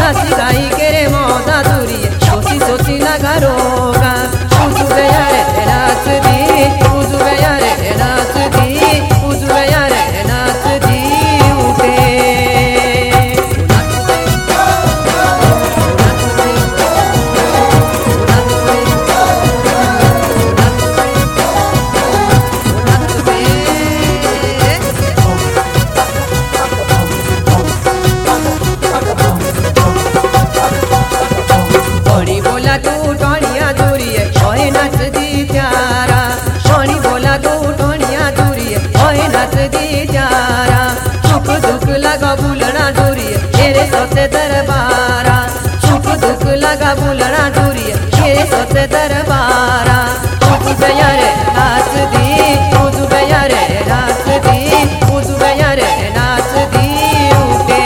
गासी गाई के रे मौदा दूरी सोची सोची लगा रोगा उजुबे यारे नाच दी उजुबे यारे नाच दी उजुबे यारे नाच दी उठे तू टोनिया दूरी है ओए नाच दी प्यारा सोनी बोला तू टोनिया दूरी है ओए नाच दी प्यारा सुख दुख लगा भूलना दूरी है तेरे सोते दरबारा सुख दुख लगा भूलना दूरी है तेरे सोते दरबारा उजुबे यारे नाच दी उजुबे यारे नाच दी उजुबे यारे नाच दी उठे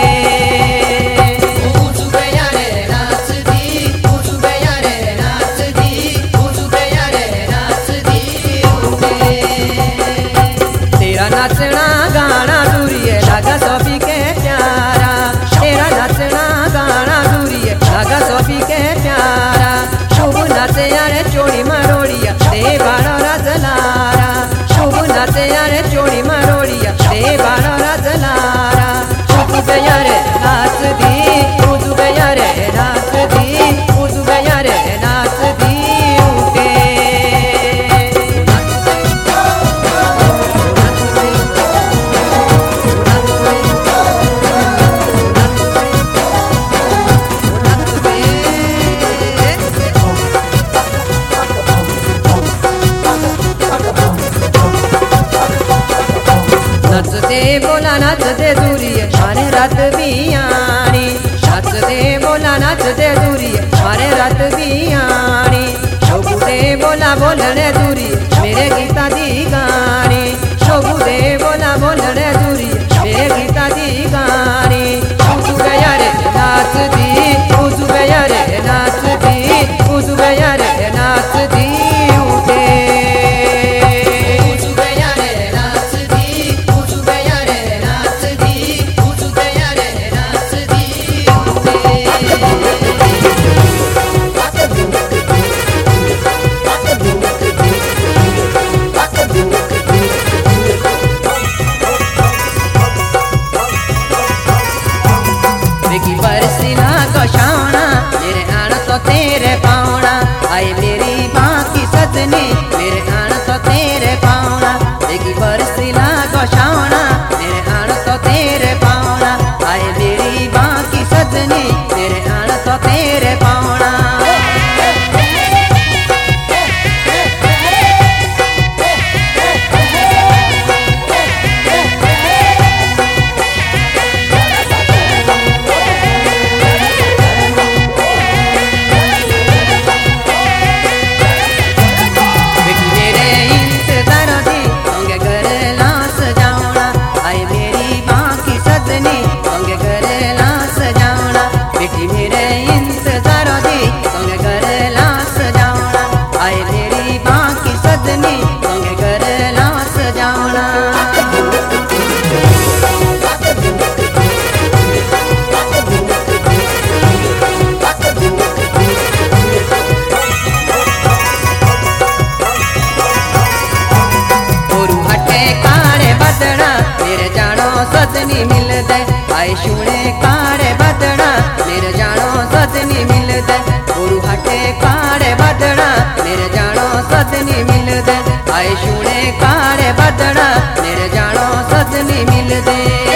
नाचना गाना दूरी है लागा सभी के प्यारा तेरा नाचना गाना दूरी है लागा सभी के प्यारा शुभ नाचे यारे चोड़ी मरोड़िया दे बाड़ा राजलारा शुभ नाचे यारे चोड़ी मरोड़िया दे बाड़ा राजलारा उजुबे यारे नाच दी उजुबे यारे नाच दी उजुबे यारे नाच दी उठे नाचते बोला नाचते दूरी है मारे रात बियानी नाचते बोला नाचते दूरी है मारे रात बियानी शोभुदे बोला बोलने दूरी मेरे गीता दी गानी शोभुदे बोला बोलने दूरी मेरे गीता दी गानी उजुबे यारे नाच दी उजुबे यारे नाच दी उजुबे यारे नाच दी उठे मेरे आना तो तेरे पावना आए मेरी बाकी सजनी मेरे आना तो तेरे पावना देखी बरसीला गोशावना मेरे आना तो तेरे पावना आए मेरी बाकी सजनी मेरे आना तो तेरे पावना सजनी मिल दे आए शुणे काड़े बदना मेरे जानो सजनी मिल दे गुरु हटे काड़े बदना मेरे जानो सजनी मिल दे आए शुणे काड़े बदना मेरे जानो सजनी मिल दे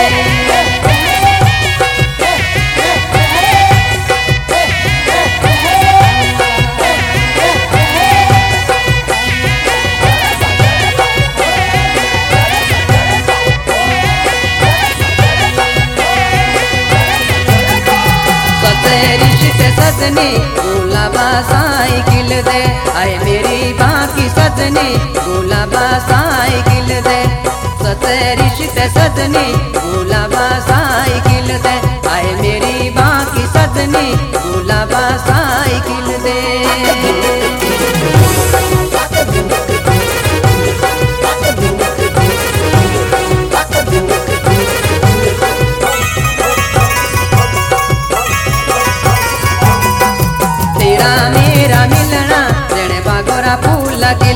सजनी गुलाबा साइकिल दे आए मेरी बाकी सजनी गुलाबा साइकिल दे सते रिश्ते सजनी गुलाबा साइकिल दे आए मेरी बाकी सजनी गुलाबा साइकिल दे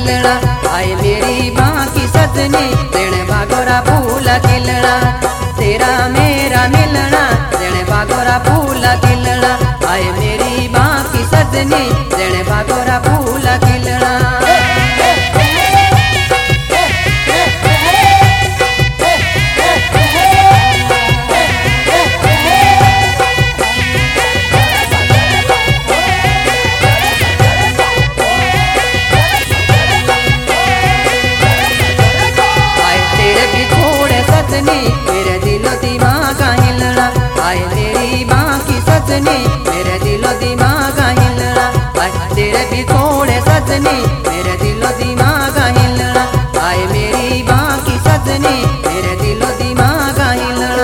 खिलना, आए मेरी माँ की सजनी तेने बागोरा फूल खिलना, तेरा मेरा मिलना तेने बागोरा फूल खिलना, आए मेरी माँ की सजनी तेने बागोरा फूल खिलना। मेरे दिलो दिमाग हिलना, आए तेरी माँ की सजनी मेरे दिलो दिमाग हिलना, आए तेरे भी थोड़े सजनी मेरे दिलो दिमाग हिलना, आए मेरी माँ की सजनी मेरे दिलो दिमाग हिलना।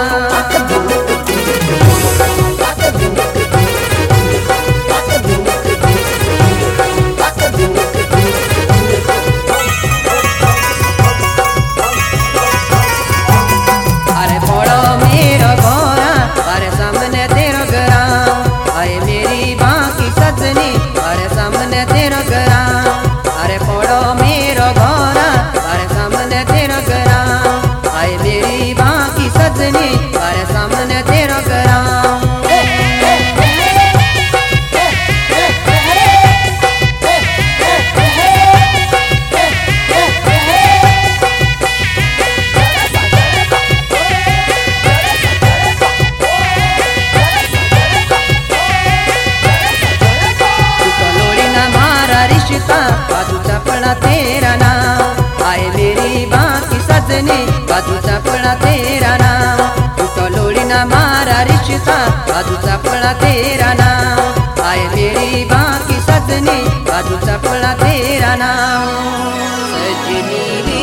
बाजू चपड़ा तेरा नाम, आए मेरी माँ की सजनी बाजू चपड़ा तेरा नाम, तू तो लोड़ी ना मारा रिश्ता बाजू चपड़ा तेरा नाम, आए मेरी माँ की सजनी बाजू चपड़ा तेरा नाम। सजनी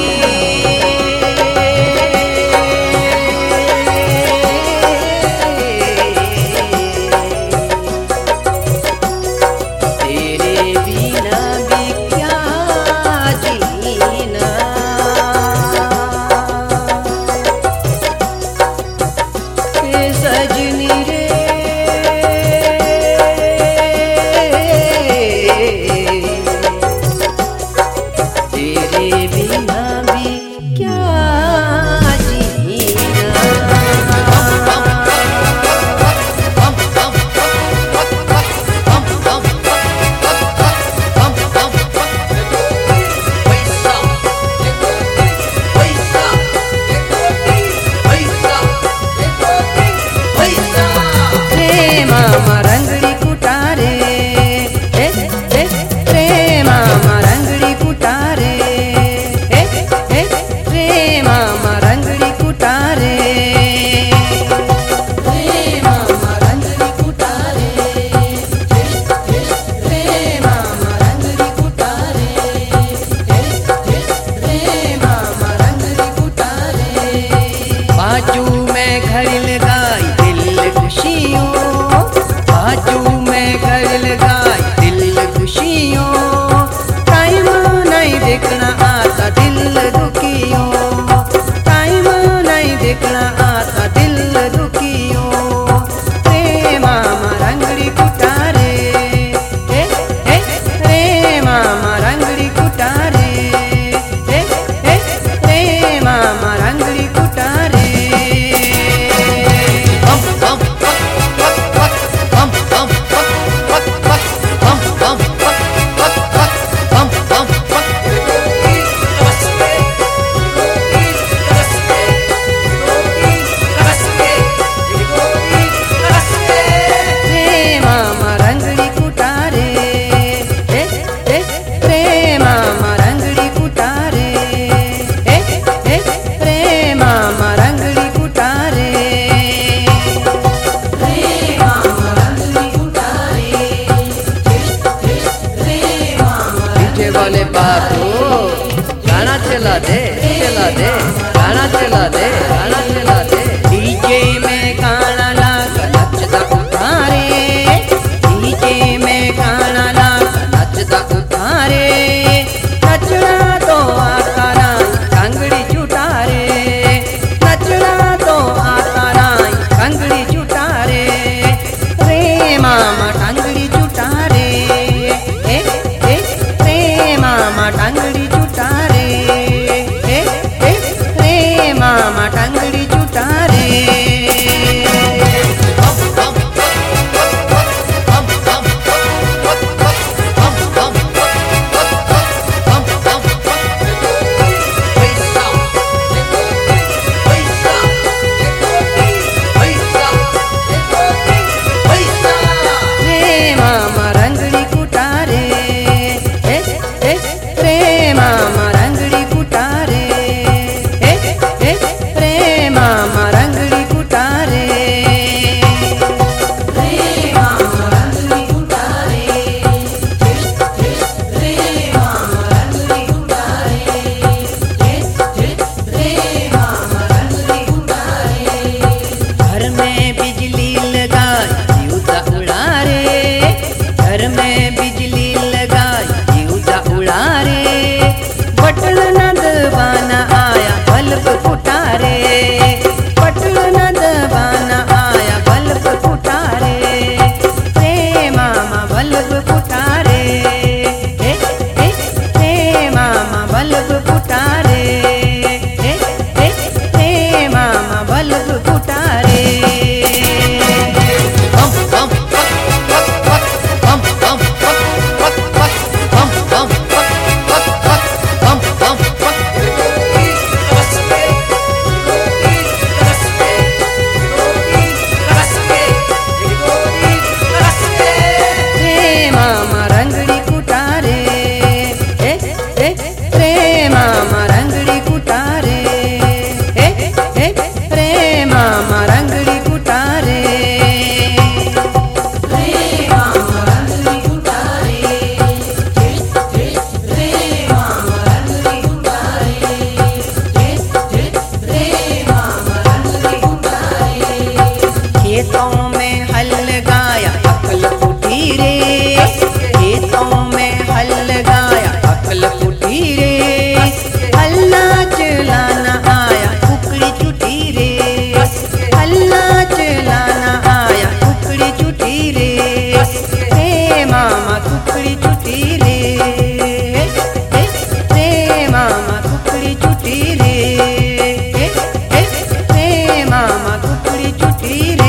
चला दे गाना चला दे गाना चला दे। डीजे में गाना लाग नचदा उतारे, डीजे में गाना लाग नचदा उतारे, नचना तो आता नाई कंगड़ी चुटारे, नचना तो आता नाई कंगड़ी चुटारे, रे मामा टंगड़ी चुटारे, रे मामा टंगड़ी कुकड़ी छुटी रे, रे मामा कुकड़ी छुटी रे, रे मामा कुकड़ी छुटी रे।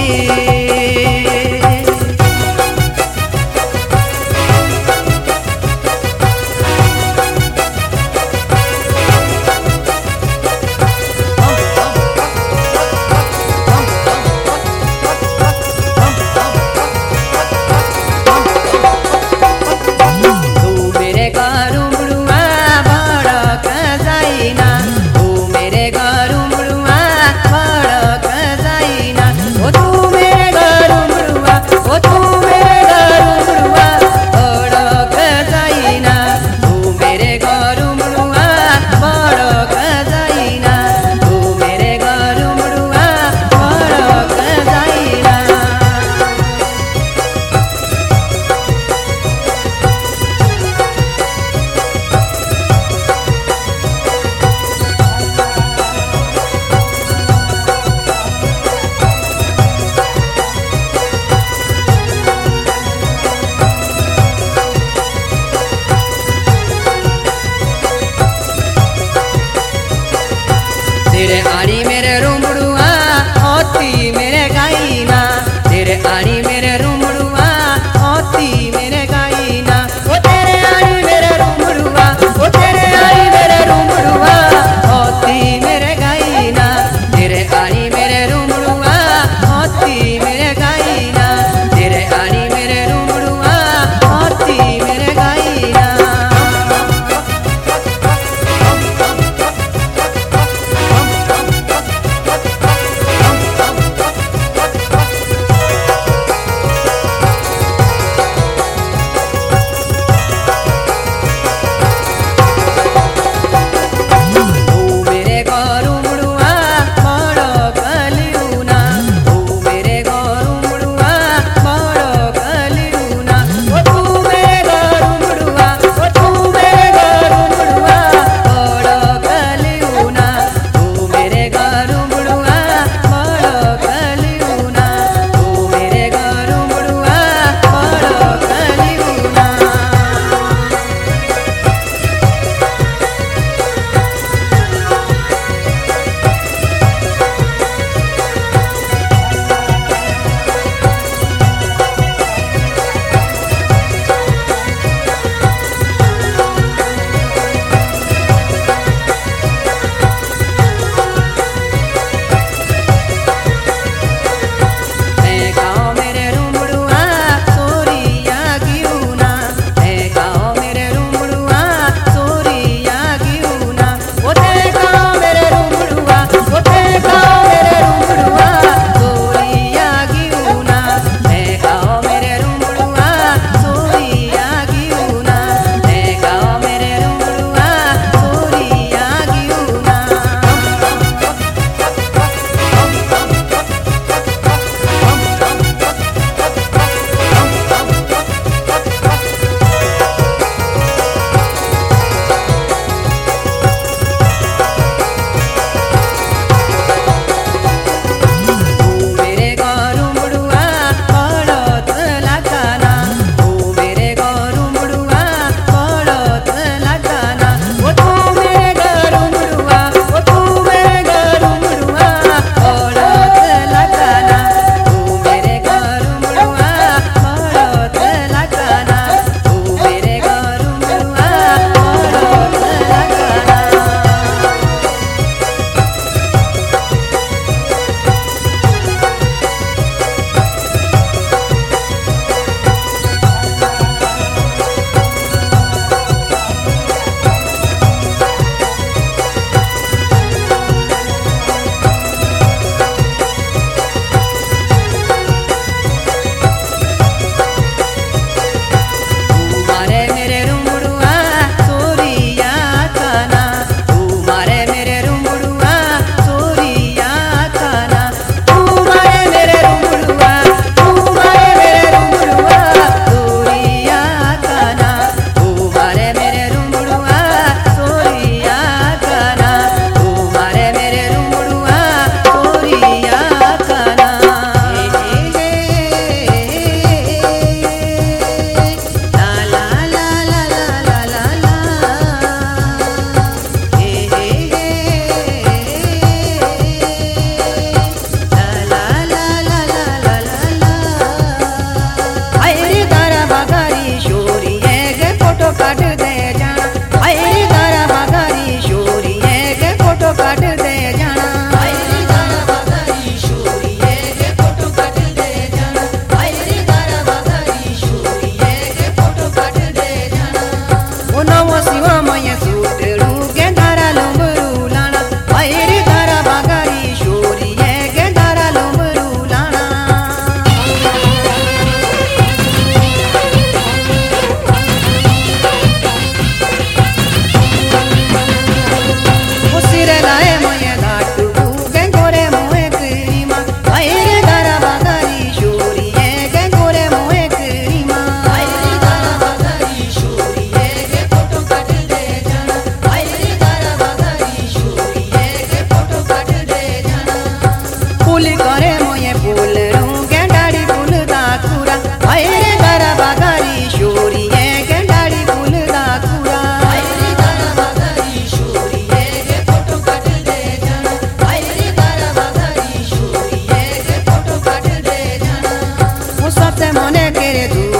लेके रे